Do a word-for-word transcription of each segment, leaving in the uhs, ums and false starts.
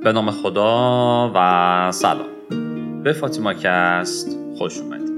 به نام خدا و سلام. به فاطیما کست خوش اومدید.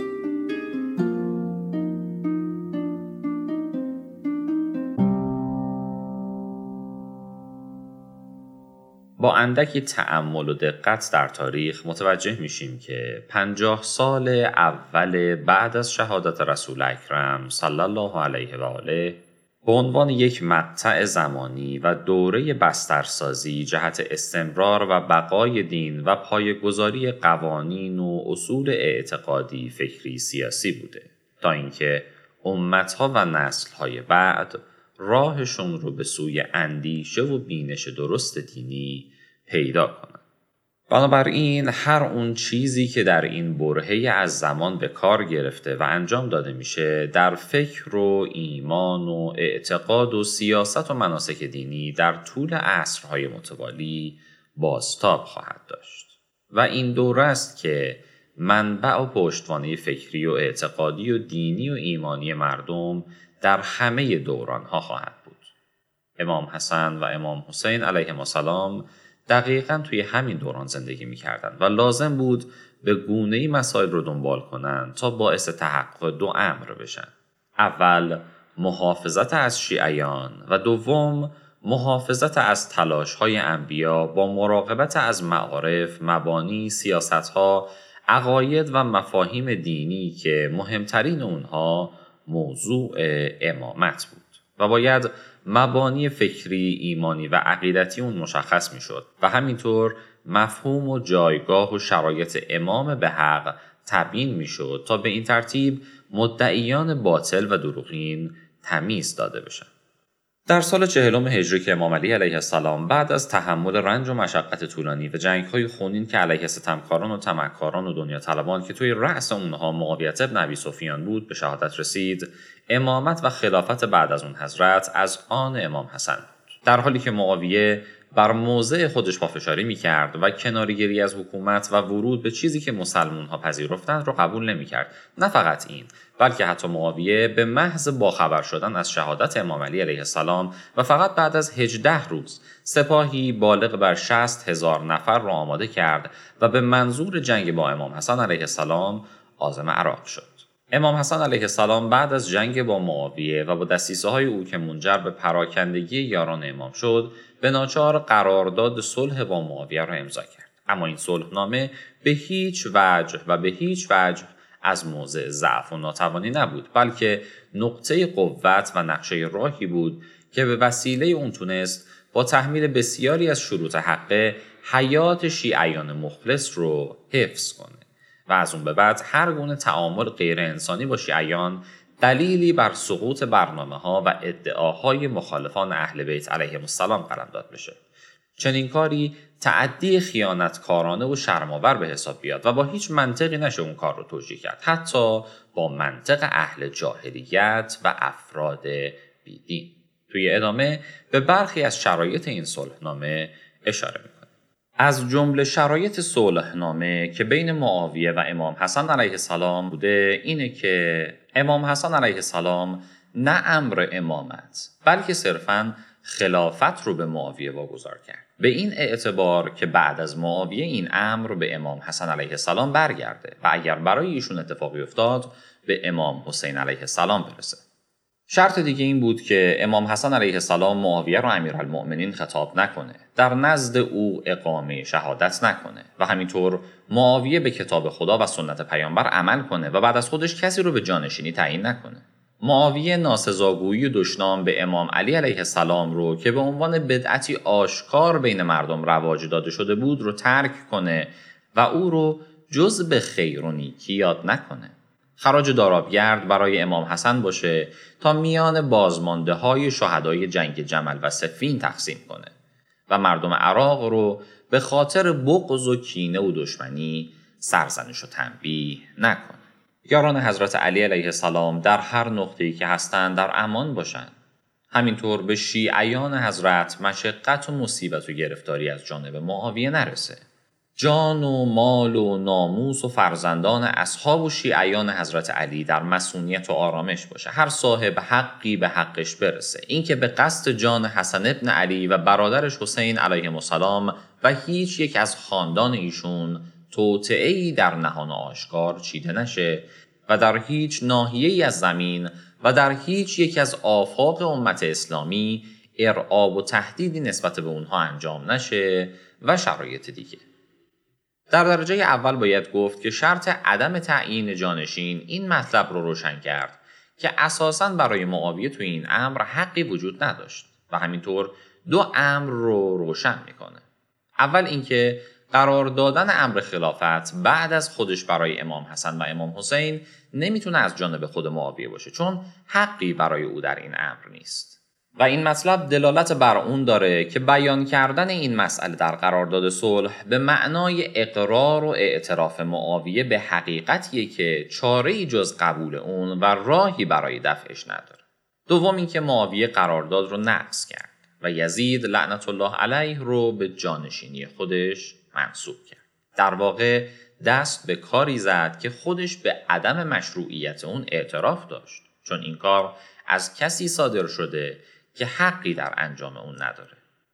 با اندکی تأمل و دقت در تاریخ متوجه میشیم که پنجاه سال اول بعد از شهادت رسول اکرم صلی الله علیه و آله به عنوان یک مقطع زمانی و دوره بسترسازی جهت استمرار و بقای دین و پایه‌گذاری قوانین و اصول اعتقادی، فکری، سیاسی بوده تا اینکه امتها و نسل‌های بعد راهشون رو به سوی اندیشه و بینش درست دینی پیدا کنند. بنابراین هر اون چیزی که در این برهه از زمان به کار گرفته و انجام داده میشه در فکر و ایمان و اعتقاد و سیاست و مناسک دینی در طول عصرهای متوالی بازتاب خواهد داشت و این دوره است که منبع و پشتوانه فکری و اعتقادی و دینی و ایمانی مردم در همه دورانها خواهد بود. امام حسن و امام حسین علیهم السلام دقیقاً توی همین دوران زندگی می‌کردند و لازم بود به گونه‌ای مسائل رو دنبال کنند تا باعث تحقق دو امر بشن. اول محافظت از شیعیان و دوم محافظت از تلاش‌های انبیا با مراقبت از معارف، مبانی، سیاست‌ها، عقاید و مفاهیم دینی که مهمترین اونها موضوع امامت بود و باید مبانی فکری، ایمانی و عقیدتی اون مشخص می شد و همینطور مفهوم و جایگاه و شرایط امام به حق تبیین می شد تا به این ترتیب مدعیان باطل و دروغین تمیز داده بشن. در سال چهلم هجری که امام علی علیه السلام بعد از تحمل رنج و مشقت طولانی و جنگ‌های خونین که علیه ستمکاران و طمعکاران و دنیا طلبان که توی رأس اونها معاویه بن ابی سفیان بود به شهادت رسید، امامت و خلافت بعد از اون حضرت از آن امام حسن بود. در حالی که معاویه بر موضع خودش پافشاری می‌کرد و کناره‌گیری از حکومت و ورود به چیزی که مسلمان‌ها پذیرفتند رو قبول نمی‌کرد. نه فقط این، بلکه حتی معاویه به محض باخبر شدن از شهادت امام علی علیه السلام و فقط بعد از هجده روز سپاهی بالغ بر شصت هزار نفر را آماده کرد و به منظور جنگ با امام حسن علیه السلام عازم عراق شد. امام حسن علیه السلام بعد از جنگ با معاویه و با دسیسه‌های او که منجر به پراکندگی یاران امام شد، به ناچار قرارداد صلح با معاویه را امضا کرد. اما این صلحنامه به هیچ وجه و به هیچ وجه از موضع ضعف و ناتوانی نبود، بلکه نقطه قوت و نقشه راهی بود که به وسیله اون تونست با تحمیل بسیاری از شروط حقه حیات شیعیان مخلص رو حفظ کنه و از اون به بعد هر گونه تعامل غیر انسانی با شیعیان دلیلی بر سقوط برنامه‌ها و ادعاهای مخالفان اهل بیت علیهم السلام قلمداد بشه. چنین کاری تعدی خیانتکارانه و شرم‌آور به حساب بیاد و با هیچ منطقی نشه اون کار رو توجیه کرد، حتی با منطق اهل جاهلیت و افراد بیدین. توی ادامه به برخی از شرایط این صلحنامه اشاره می‌کنه. از جمله شرایط صلحنامه که بین معاویه و امام حسن علیه السلام بوده اینه که امام حسن علیه السلام نه امر امامت بلکه صرفاً خلافت رو به معاویه واگذار کرد، به این اعتبار که بعد از معاویه این امر به امام حسن علیه السلام برگرده و اگر برای ایشون اتفاقی افتاد به امام حسین علیه السلام برسه. شرط دیگه این بود که امام حسن علیه السلام معاویه رو امیرالمؤمنین خطاب نکنه، در نزد او اقامه شهادت نکنه و همینطور معاویه به کتاب خدا و سنت پیامبر عمل کنه و بعد از خودش کسی رو به جانشینی تعیین نکنه. معاویه ناسزاگویی و دشنام به امام علی علیه السلام رو که به عنوان بدعتی آشکار بین مردم رواج داده شده بود رو ترک کنه و او رو جز به خیر و نیکی یاد نکنه. خراج دارابگرد برای امام حسن باشه تا میان بازمانده های شهدای جنگ جمل و صفین تقسیم کنه و مردم عراق رو به خاطر بغض و کینه و دشمنی سرزنش و تنبیه نکنه. یاران حضرت علی علیه السلام در هر نقطه‌ای که هستند در امان باشند. همینطور به شیعیان حضرت مشقت و مصیبت و گرفتاری از جانب معاویه نرسه. جان و مال و ناموس و فرزندان اصحاب و شیعیان حضرت علی در مسئولیت و آرامش باشه. هر صاحب حقی به حقش برسه. این که به قصد جان حسن ابن علی و برادرش حسین علیهم السلام و هیچ یک از خاندان ایشون توطئه‌ای در نهان آشکار چیده نشه و در هیچ ناحیه‌ای از زمین و در هیچ یک از آفاق امت اسلامی ارعاب و تهدیدی نسبت به اونها انجام نشه و شرایط دیگه. در درجه اول باید گفت که شرط عدم تعیین جانشین این مطلب رو روشن کرد که اساساً برای معاویه تو این امر حقی وجود نداشت و همینطور دو امر رو روشن میکنه. اول اینکه قرار دادن امر خلافت بعد از خودش برای امام حسن و امام حسین نمیتونه از جانب خود معاویه باشه، چون حقی برای او در این امر نیست. و این مطلب دلالت بر اون داره که بیان کردن این مسئله در قرارداد صلح به معنای اقرار و اعتراف معاویه به حقیقتیه که چاره‌ای جز قبول اون و راهی برای دفعش نداره. دوم اینکه معاویه قرارداد رو نقض کرد و یزید لعنت الله علیه رو به جانشینی خودش منصوب کرد. در واقع دست به کاری زد که خودش به عدم مشروعیت اون اعتراف داشت، چون این کار از کسی صادر شده که حقی در انجام اون نداره.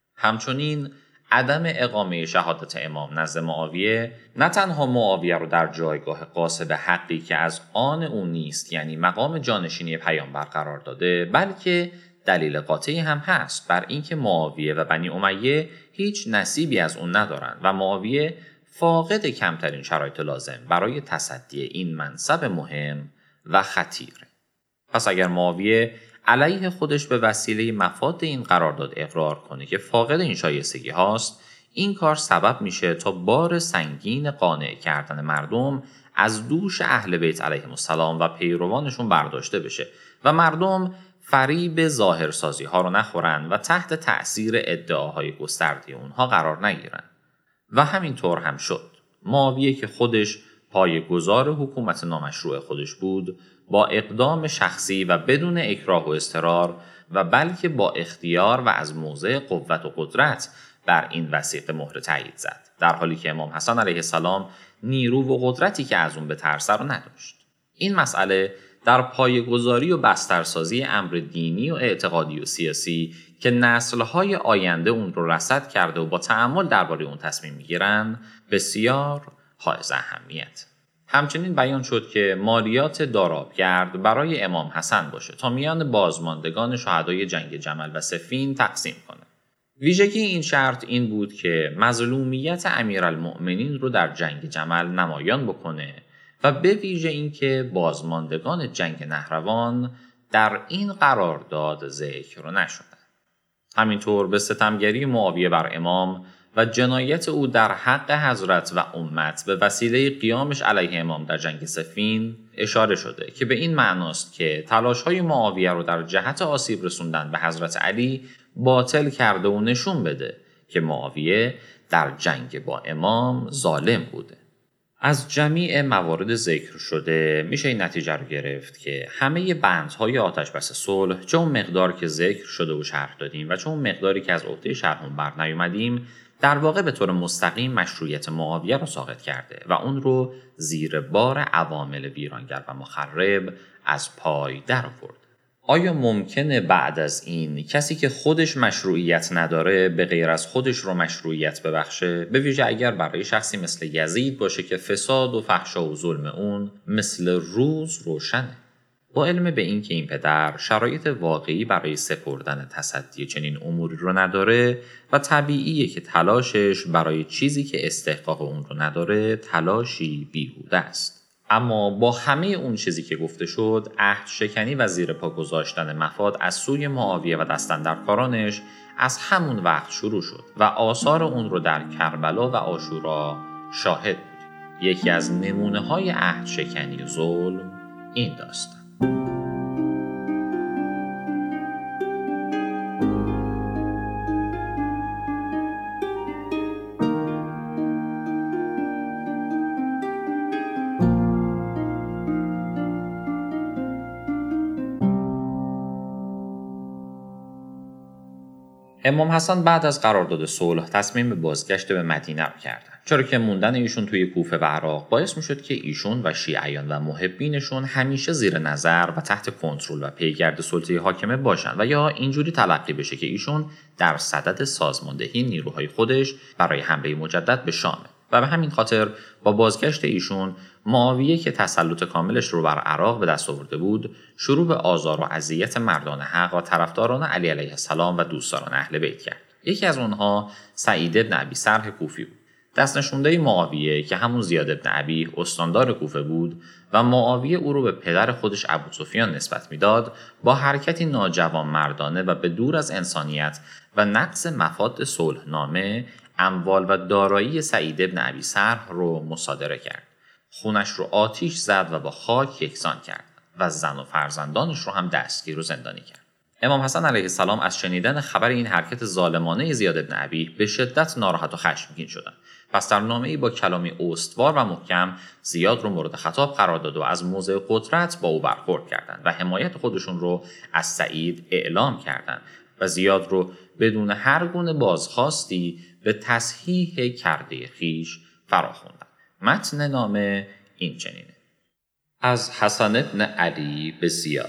همچنین عدم اقامه شهادت امام نزد معاویه نه تنها معاویه رو در جایگاه غاصب حقی که از آن اون نیست، یعنی مقام جانشینی پیامبر قرار داده، بلکه دلیل قاطعی هم هست بر اینکه معاویه و بنی امیه هیچ نصیبی از اون ندارن و معاویه فاقد کمترین شرایط لازم برای تصدی این منصب مهم و خطیره. پس اگر معاویه علیه خودش به وسیله مفاد این قرارداد اقرار کنه که فاقد این شایستگی هاست، این کار سبب میشه تا بار سنگین قانع کردن مردم از دوش اهل بیت علیهم السلام و پیروانشون برداشته بشه و مردم فریب ظاهرسازی ها رو نخورن و تحت تأثیر ادعاهای گسترده اونها قرار نگیرن. و همینطور هم شد. معاویه که خودش پایه‌گذار حکومت نامشروع خودش بود، با اقدام شخصی و بدون اکراه و اضطرار و بلکه با اختیار و از موضع قوت و قدرت بر این وثیقه مهر تایید زد، در حالی که امام حسن علیه السلام نیرو و قدرتی که از اون به ترسه رو نداشت. این مسئله در پایه‌گذاری و بسترسازی امر دینی و اعتقادی و سیاسی که نسل‌های آینده اون رو رصد کرده و با تأمل درباره اون تصمیم می‌گیرن بسیار حائز اهمیت. همچنین بیان شد که مالیات دارابگرد برای امام حسن باشه تا میان بازماندگان شهدای جنگ جمل و صفین تقسیم کنه. ویژگی این شرط این بود که مظلومیت امیرالمؤمنین رو در جنگ جمل نمایان بکنه و به ویژه این که بازماندگان جنگ نهروان در این قرارداد ذکر نشدند. همینطور به ستمگری معاویه بر امام و جنایت او در حق حضرت و امت به وسیله قیامش علیه امام در جنگ صفین اشاره شده که به این معناست که تلاش‌های معاویه رو در جهت آسیب رسوندن به حضرت علی باطل کرده و نشون بده که معاویه در جنگ با امام ظالم بوده. از جمیع موارد ذکر شده میشه این نتیجه رو گرفت که همه بندهای آتش بس صلح، چه اون مقدار که ذکر شده و شرح دادیم و چه اون مقداری که از عهده شرح اون بر نیومدیم، در واقع به طور مستقیم مشروعیت معاویه رو ساقط کرده و اون رو زیر بار عوامل ویرانگر و مخرب از پای در آورد. آیا ممکنه بعد از این کسی که خودش مشروعیت نداره به غیر از خودش رو مشروعیت ببخشه؟ به ویژه اگر برای شخصی مثل یزید باشه که فساد و فحشا و ظلم اون مثل روز روشنه. با علم به این که این پدر شرایط واقعی برای سپردن تصدی چنین اموری رو نداره و طبیعیه که تلاشش برای چیزی که استحقاق اون رو نداره تلاشی بیهوده است. اما با همه اون چیزی که گفته شد، عهد شکنی و زیر پا گذاشتن مفاد از سوی معاویه و دستاندرکارانش از همون وقت شروع شد و آثار اون رو در کربلا و عاشورا شاهد بود. یکی از نمونه های عهد شکنی و ظلم این داستان. امام حسن بعد از قرارداد صلح تصمیم به بازگشت به مدینه رو کردن، چرا که موندن ایشون توی کوفه و عراق باعث میشد که ایشون و شیعیان و محبینشون همیشه زیر نظر و تحت کنترل و پیگرد سلطه حاکمه باشن و یا اینجوری تلقی بشه که ایشون در صدد سازماندهی نیروهای خودش برای حمله مجدد به شامه. و به همین خاطر با بازگشت ایشون، معاویه که تسلط کاملش رو بر عراق به دست آورده بود، شروع به آزار و اذیت مردان حق و طرفداران علی علیه السلام و دوستداران اهل بیت کرد. یکی از اونها سعید بن ابی سرح کوفی بود، دست نشونده معاویه که همون زیاد بن ابی استاندار کوفه بود و معاویه او رو به پدر خودش ابوسفیان نسبت میداد. با حرکتی ناجوانمردانه و به دور از انسانیت و نقض مفاد صلحنامه، اموال و دارایی سعید بن ابی سرح رو مصادره کرد. خونش رو آتیش زد و با خاک یکسان کرد و زن و فرزندانش رو هم دستگیر و زندانی کرد. امام حسن علیه السلام از شنیدن خبر این حرکت ظالمانه زیاد بن ابی به شدت ناراحت و خشمگین شدند. پس در نامه‌ای با کلامی استوار و محکم زیاد رو مورد خطاب قرار داد و از موضع قدرت با او برخورد کردند و حمایت خودشون رو از سعید اعلام کردند و زیاد رو بدون هر گونه بازخواستی به تصحیح کرده خیش فراخوندند. متن نامه این چنینه: از حسن بن علی به زیاد: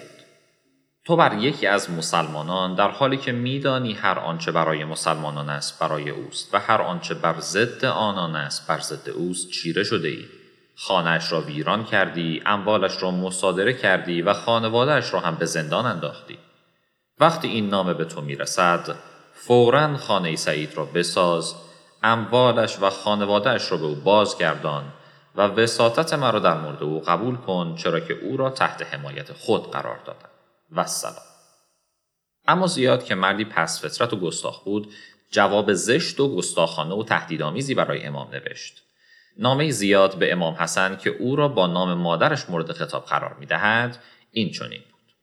تو بر یکی از مسلمانان در حالی که میدانی هر آنچه برای مسلمانان است برای اوست و هر آنچه بر ضد آنان است بر ضد اوست چیره شده ای. خانه‌اش را ویران کردی، اموالش را مصادره کردی و خانواده‌اش را هم به زندان انداختی. وقتی این نامه به تو میرسد، فوراً خانه سعید را بساز، اموالش و خانواده‌اش را به او بازگردان و وساطت مرا در مورد او قبول کن، چرا که او را تحت حمایت خود قرار دادم. و سلام. اما زیاد که مردی پست فطرت و گستاخ بود، جواب زشت و گستاخانه و تهدیدآمیزی برای امام نوشت. نامه زیاد به امام حسن که او را با نام مادرش مورد خطاب قرار می‌دهد این چنین بود: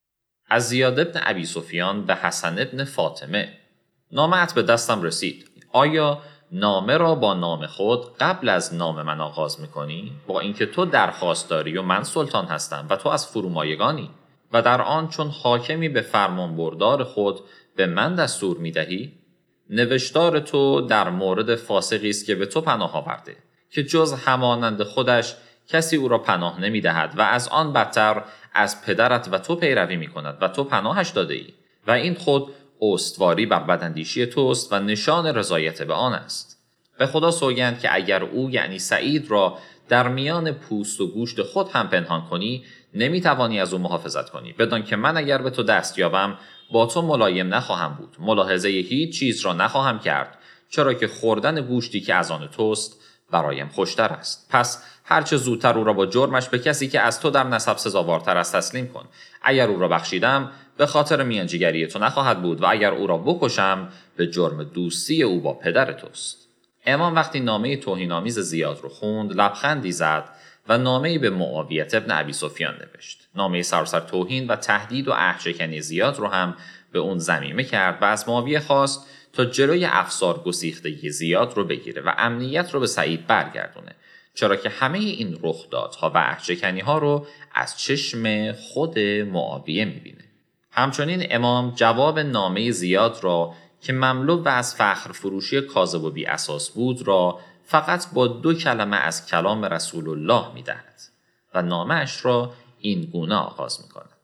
از زیاد بن ابی سفیان به حسن بن فاطمه: نامه‌ات به دستم رسید. آیا نامه را با نام خود قبل از نام من آغاز می‌کنی، با اینکه تو درخواست داری و من سلطان هستم و تو از فرومایگانی، و در آن چون حاکمی به فرمان بردار خود به من دستور می دهی؟ نوشتار تو در مورد فاسقی است که به تو پناه آورده، که جز همانند خودش کسی او را پناه نمی دهد و از آن بدتر از پدرت و تو پیروی می کند و تو پناهش داده ای و این خود استواری بر بداندیشی توست و نشان رضایت به آن است. به خدا سوگند که اگر او یعنی سعید را در میان پوست و گوشت خود هم پنهان کنی، نمی توانی از او محافظت کنی، بدان که من اگر به تو دست یابم با تو ملایم نخواهم بود، ملاحظه هیچ چیز را نخواهم کرد، چرا که خوردن گوشتی که از آن توست برایم خوشتر است. پس هرچه زودتر او را با جرمش به کسی که از تو در نسب سزاوارتر است تسلیم کن. اگر او را بخشیدم به خاطر میانجیگری تو نخواهد بود و اگر او را بکشم به جرم دوستی او با پدر توست. امام وقتی نامه توهین‌آمیز زیاد رو خوند، لبخندی زد و نامه‌ای به معاویه ابن ابی سفیان نوشت. نامه سراسر توهین و تهدید و عهدشکنی زیاد رو هم به اون ضمیمه کرد و از معاویه خواست تا جلوی افسار گسیختگی زیاد رو بگیره و امنیت رو به سعید برگردونه، چرا که همه این رخدادها و عهدشکنی‌ها رو از چشم خود معاویه می‌بینه. همچنین امام جواب نامه زیاد را که مملو و از فخر فروشی کاذب و بی اساس بود را فقط با دو کلمه از کلام رسول الله می دهد و نامه اش را این گونه آغاز می کند: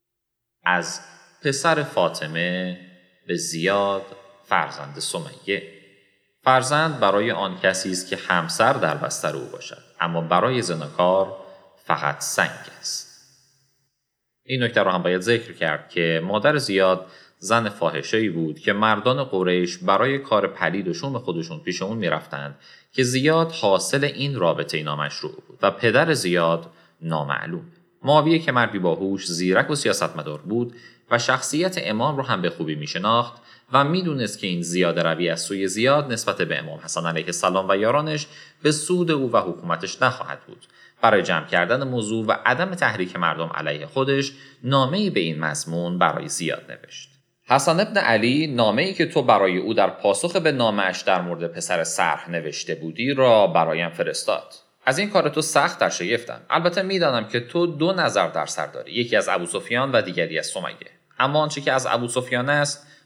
از پسر فاطمه به زیاد فرزند سمیه. فرزند برای آن کسی است که همسر در بستر او باشد، اما برای زناکار فقط سنگ است. این نکته را هم باید ذکر کرد که مادر زیاد زن فاحشه‌ای بود که مردان قریش برای کار پلید و شوم خودشون پیش اون میرفتند که زیاد حاصل این رابطه نامشروع بود و پدر زیاد نامعلوم. معاویه که مردی باهوش، زیرک و سیاستمدار بود و شخصیت امام رو هم به خوبی میشناخت و میدونست که این زیاده روی از سوی زیاد نسبت به امام حسن علیه السلام و یارانش به سود او و حکومتش نخواهد بود. برای جمع کردن موضوع و عدم تحریک مردم علیه خودش نامه‌ای به این مضمون برای زیاد نوشت: حسن ابن علی، نامه‌ای که تو برای او در پاسخ به نامه‌اش در مورد پسر سرح نوشته بودی را برایم فرستاد. از این کار تو سخت در شگفتم. البته میدانم که تو دو نظر در سر داری، یکی از ابوسفیان و دیگری از سمیه. اما آنچه که از ابوسفیان است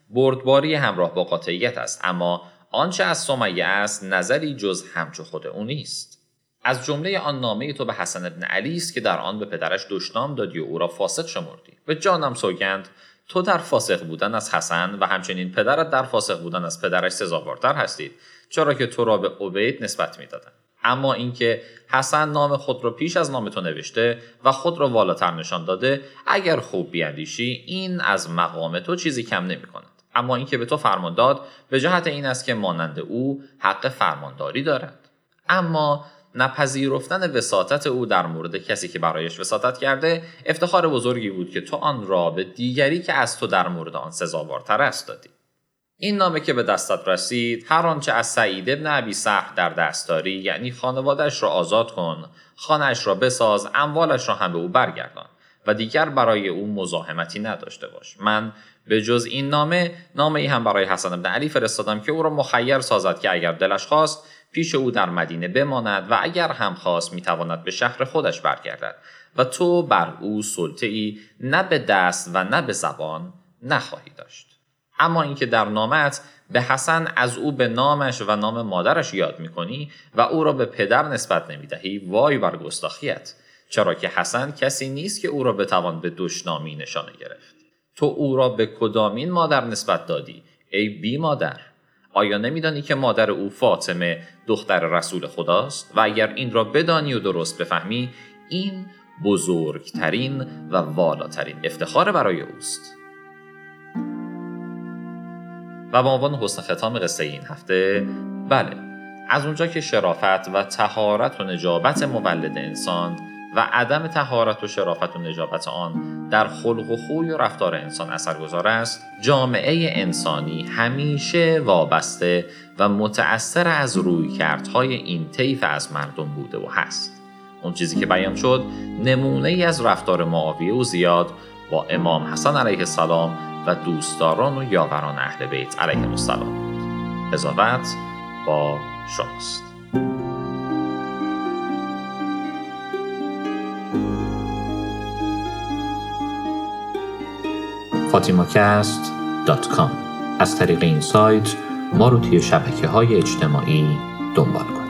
بردباری همراه با قاطعیت است، اما آنچه از سمیه است نظری جز همچو خود او نیست. از جمله آن نامه تو به حسن ابن علی است که در آن به پدرش دشنام دادی و او را فاسق شمردی. به جانم سوگند تو در فاسق بودن از حسن و همچنین پدرت در فاسق بودن از پدرش سزاوارتر هستید، چرا که تو را به عبید نسبت می‌دادند. اما اینکه حسن نام خود را پیش از نام تو نوشته و خود را والاتر نشان داده، اگر خوب بیندیشی این از مقام تو چیزی کم نمی‌کند. اما اینکه به تو فرمان داد به جهت این است که مانند او حق فرمانداری دارد. اما نپذیرفتن وساطت او در مورد کسی که برایش وساطت کرده افتخار بزرگی بود که تو آن را به دیگری که از تو در مورد آن سزاوارتر است دادی. این نامه که به دستت رسید هر آنچه از سعید ابن ابی سرح در دستاری، یعنی خانواده‌اش را آزاد کن، خانه‌اش را بساز، اموالش را هم به او برگردان و دیگر برای او مزاحمتی نداشته باش. من به جز این نامه نامه ای هم برای حسن ابن علی فرستادم که او را مخیر سازد که اگر دلش خواست پیش او در مدینه بماند و اگر هم خواست میتواند به شهر خودش برگردد و تو بر او سلطه‌ای نه به دست و نه به زبان نخواهی داشت. اما اینکه در نامت به حسن از او به نامش و نام مادرش یاد میکنی و او را به پدر نسبت نمیدهی، وای بر گستاخیت، چرا که حسن کسی نیست که او را بتوان به دشنامی نشانه گرفت. تو او را به کدامین مادر نسبت دادی ای بی مادر؟ آیا نمیدانی که مادر او فاطمه دختر رسول خداست؟ و اگر این را بدانی و درست بفهمی این بزرگترین و والاترین افتخار برای اوست. و به عنوان حسن ختام قصه این هفته، بله، از اونجا که شرافت و طهارت و نجابت مولد انسان و عدم طهارت و شرافت و نجابت آن در خلق و خوی و رفتار انسان اثرگذار است، جامعه انسانی همیشه وابسته و متأثر از رویکردهای این طیف از مردم بوده و هست. اون چیزی که بیان شد نمونه ای از رفتار معاویه و زیاد با امام حسن علیه السلام و دوستداران و یاوران اهل بیت علیهم السلام بود. قضاوت با شماست. فاطیماکست دات کام. از طریق این سایت ما رو توی شبکه‌های اجتماعی دنبال کنید.